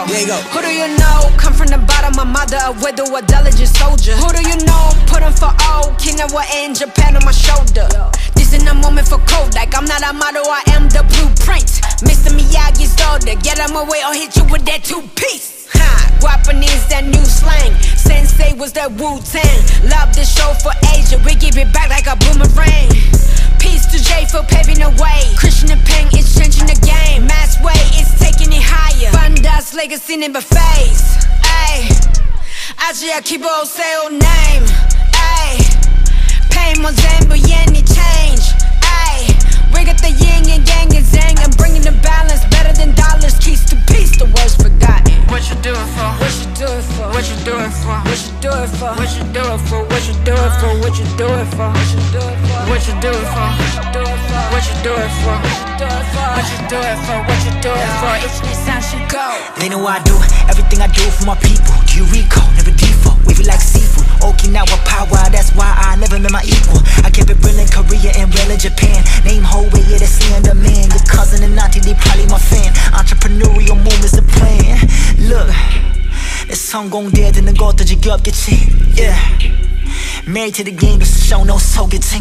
There you go. Who do you know? Come from the bottom, my mother, a widow, a diligent soldier. Who do you know? Put on for old, Kinawa in Japan on my shoulder. This is a moment for Kodak. I'm not a model, I am the blueprint. Mr. Miyagi's daughter, get out my way or hit you with that two-piece. Guapan is that new slang. Sensei was that Wu-Tang. Love the show for Asia, we give it back like a boomerang. Peace to J for paving the way. Christian and Peng is changing the game. Mass way is taking it higher. Banda's legacy in buffets. Ayy, Asia Kibo say old name. Ayy, pay more than but any change. Ayy, we got the yin and yang and zang and bringing the balance better than dollars. Keys to peace, the words forgotten. What you do it for? What you do it for? What you do it for? What you do it for? What you do it for? What you do it for? What you do it for? What you do it for? What you do it for? What you do it for? What you do it for? What you do it for? It's this how she go. They know I do everything I do for my people. Do you recall? Never default. Wavy like seafood. Okinawa power, that's why I never met my equal. I kept it real in Korea and real in Japan. Name whole way, yeah, that's the man. Your cousin and auntie, they probably my fan. Entrepreneurial movement's the plan. Look, 내 성공 되는 것도 지겹겠지. Yeah, married to the game, just show no 소개팅.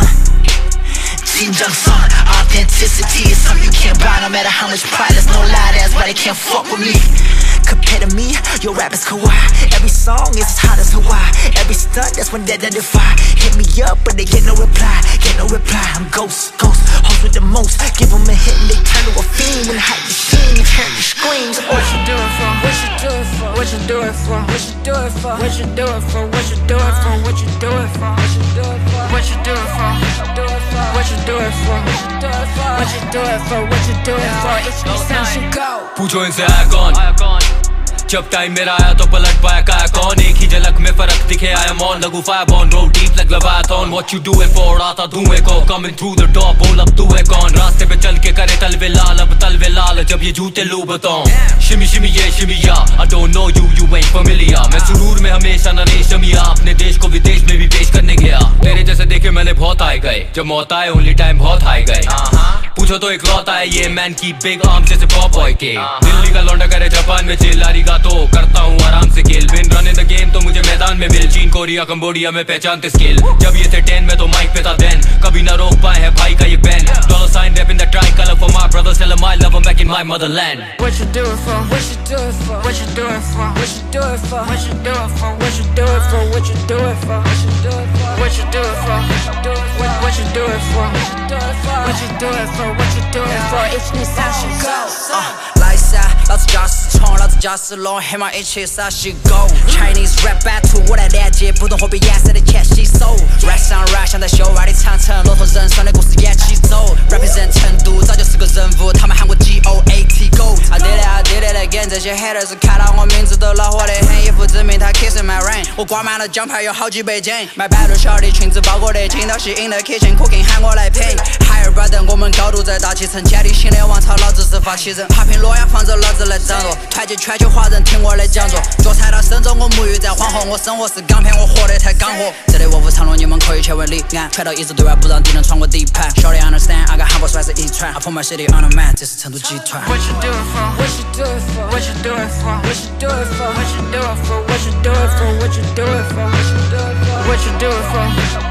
진정성, authenticity is something you can't buy. No matter how much pride, there's no lie, that's why they can't fuck with me. Compared to me, your rap is kawaii. Every song is as hot as Hawaii. Every stunt, that's when they defy. Hit me up, but they get no reply. Get no reply, I'm ghost, host with the most. Give them a hit and they turn to a fiend. When the hype machine, you turn to screams. What you do it for? What you do it for? What you do it for? What you do it for? What you do it for? What you do it for? What you do it for? What you do it for? What you do it for? What you do it for? What you do it for? What you do it for? It's this how she go. पूछो इनसे आया कौन? जब time मेरा आया तो पलट पाया काया कौन? एक ही झलक में फर्क दिखे आया मौन lagoon fire born road deep like Leviathan. What you do it for? आता धुएं को coming through the door बोल अब तू है कौन? रास्ते पे चल के करे तलवे लाल अब तलवे लाल जब ये जूते लू बताऊं. Shimmy shimmy yeah shimmy yeah I don't know you ain't familiar. मैं सुरूर में हमेशा नरेश शमिया अपने देश को विदेश में भी पेश करने गया. तेरे जैसे देखे मैंने बहुत आए गए जब मौत आए only time बहुत हाई गए. पूछो तो एक लौता है ये मैन की बिग आर्म जैसे पॉप बॉय के. दिल्ली का लौंडा करे जापान में चिल लारीगा तो करता हूँ आराम से kill. Been run in the game तो मुझे मैदान में मिल. चीन कोरिया कंबोडिया में पहचानते स्किल. जब ये थे 10 में तो माइक पे था देन. कभी ना रोक पाए है भाई का ये ban. Dollar sign wrap in the tricolour for my brothers tell them I love them back in my motherland. What you do it for? What you do it for? What you do it for? What you do it for? What you do it for? What you do it for? What you do it for? What you do it for? What you do it for? What you do it for? What you do it for? What you do it for? It's this how she go. 来一下，老子驾驶冲，老子驾驶龙，黑马一起撒西 go。Chinese rap battle，我来连接不同货币颜色的钱吸收。Rap 上 rap 像在秀外的长城，骆驼人生的故事一起走。Represent 成都早就是个人物，他们喊我 GOAT GOAT。I did it again，这些 haters 看到我名字都恼火得很，一副证明他 kissing my rain。我挂满了奖牌有好几百件，买百度小的裙子包裹的，青岛西 in the kitchen cooking 喊我来配。Higher brother，我们高度在大气层，建立新的王朝，老子是发起人。爬平洛阳放着老子来掌舵，团结全球华人听我的讲座。脚踩到深圳，我沐浴在黄河，我生活是钢片，我活得太干活。这里卧虎藏龙，你们可以去问李安。拳头一直对外，不让敌人闯我地盘。Shorty understand， I got 汉堡帅是遗传。I put my city on the map， 这是成都集团。 What you do it for? What you do it for? What you do it for? What you do it for? What you do it for? What you do it for? What you do it for? What you do it for?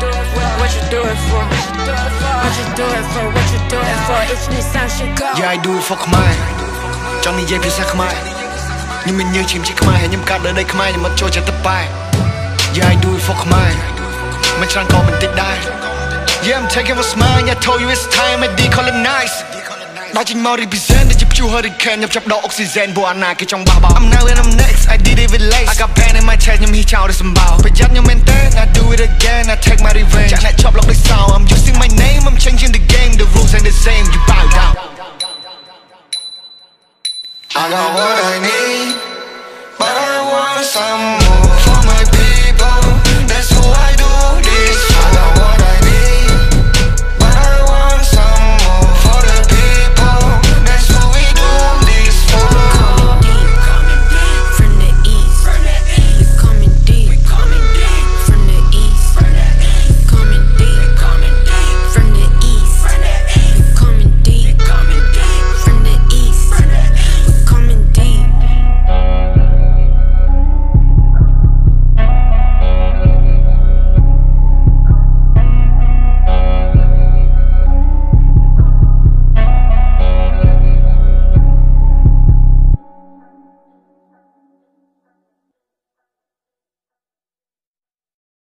What you do it for? What you do it for? What you do it for? It's this how she go. Yeah, I do it for ខ្មែរចង់និយាយភាសាខ្មែរខ្ញុំមានញើសឈាមជាខ្មែរហើយខ្ញុំកាត់នៅខ្មែរខ្ញុំអត់ចូលចិត្តទៅប៉ែ Yeah, I do it for ខ្មែរមិនច្រើនក៏មិនតិចដែរ Yeah, I'm taking what's mine I told you it's time I decolonize ដល់ចេញមក represent ដូចជា pure hurricane ខ្ញុំចាប់ដក oxygen ព្រោះអាណាគេចង់បះបោ I'm now and I'm next I did it with lace I got pain in my chest ខ្ញុំហ៊ីចោលដោយសម្បោប្រយ័ត្នខ្ញុំមែនទេ I do it again I take my revenge ចាក់អ្នកជាប់លោកដូចសោ I'm using my name I'm changing the game the rules ain't the same you bow down I got what I need but I want some